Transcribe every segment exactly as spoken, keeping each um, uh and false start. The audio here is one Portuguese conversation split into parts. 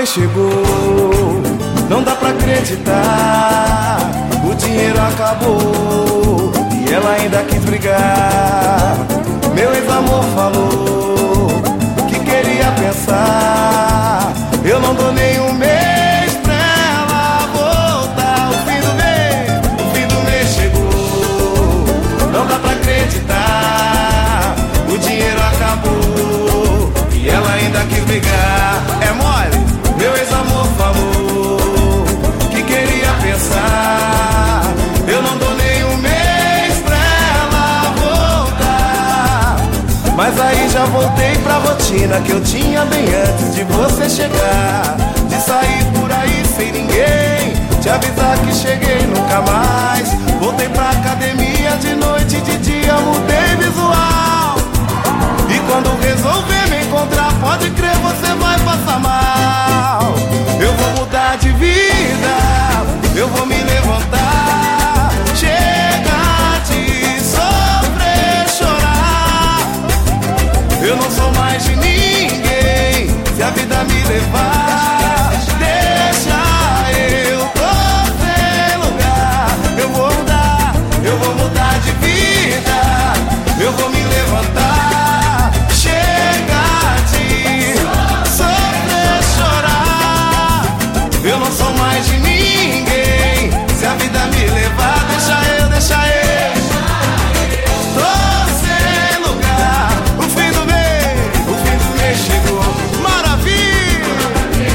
mês chegou, não dá pra acreditar. O dinheiro acabou e ela ainda quis brigar. Meu ex-amor falou que queria pensar. Eu não dou nem um mês pra ela voltar. O fim do mês, o fim do mês chegou, não dá pra acreditar. O dinheiro acabou e ela ainda quis brigar. É mole? Meu ex-amor falou que queria pensar. Eu não dou nem um mês pra ela voltar. Mas aí já voltei pra rotina que eu tinha bem antes de você chegar. De sair por aí sem ninguém, te avisar que cheguei nunca mais. Voltei pra academia de noite e de dia mudei visual. E quando resolver me encontrar, pode crer, você vai passar mal. Eu vou mudar de vida, eu vou me levantar. Chega de sofrer, chorar. Eu não sou mais de ninguém, se a vida me levar, deixa eu tô sem lugar. Eu vou mudar, eu vou mudar de vida, eu vou me levantar. Chega de sofrer, chorar. Eu não sou mais de ninguém, se a vida me levar, deixa eu, deixa eu. Tô sem lugar. O fim do mês, o fim do mês chegou. Maravilha!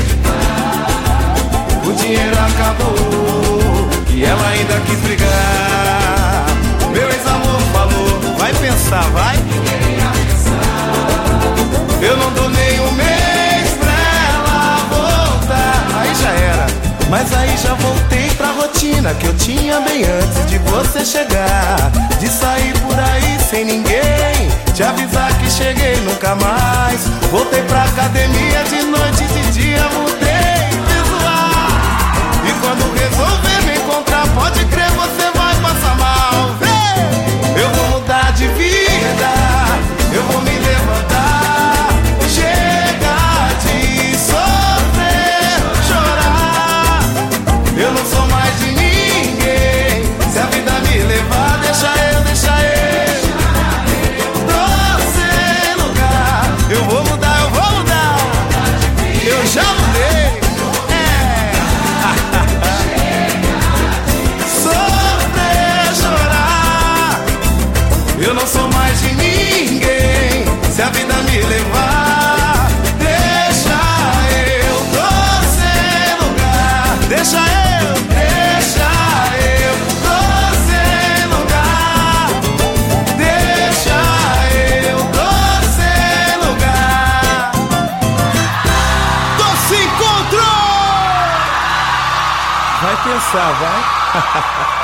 O dinheiro acabou e ela ainda quis brigar. Meu ex-amor falou, vai pensar, vai. Eu não dou nem um mês pra ela voltar. Aí já era. Mas aí já voltei pra rotina que eu tinha bem antes de você chegar. De sair por aí sem ninguém, te avisar que cheguei nunca mais. Voltei pra academia de noite e de dia mudei visual. E quando resolver me encontrar, pode crer, você vai passar mal. Vem! Eu vou mudar de vida, eu vou me levantar. Chega de sofrer, chorar. Eu não sou mais de ninguém, se a vida me levar, deixa eu, deixa eu. Tô sem lugar. Eu vou mudar, eu vou mudar. Eu já mudei. É. Sofrer, chorar. Eu não sou mais de ninguém, se a vida me levar, deixa eu. Tô sem lugar. Deixa eu, deixa eu. Tô sem lugar. Deixa eu, tô sem lugar. Doce Encontro! Vai pensar, vai.